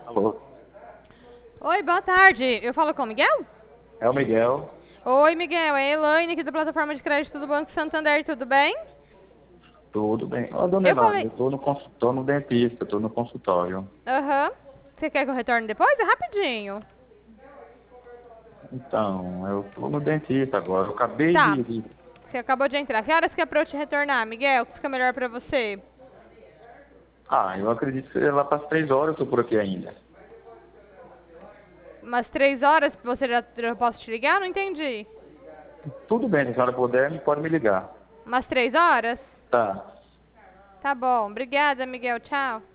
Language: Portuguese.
Alô, Oi, boa tarde. Eu falo com o Miguel? é o Miguel. Oi, Miguel. É a Elaine aqui da plataforma de crédito do Banco Santander. Tudo bem? Tudo bem? Ô, dona Eu Elaine, falei. eu tô no dentista, tô no consultório. Aham. Você quer que eu retorne depois? É rapidinho. Então, eu tô no dentista agora. Eu acabei Tá. de. Você acabou de entrar. Que horas que é pra eu te retornar, Miguel? Que fica melhor pra você? Ah, eu acredito que lá para as 3 horas eu tô por aqui ainda. Umas 3 horas você já posso te ligar? Não entendi. Tudo bem, se a senhora puder, pode me ligar. Umas 3 horas? Tá. Tá bom. Obrigada, Miguel. Tchau.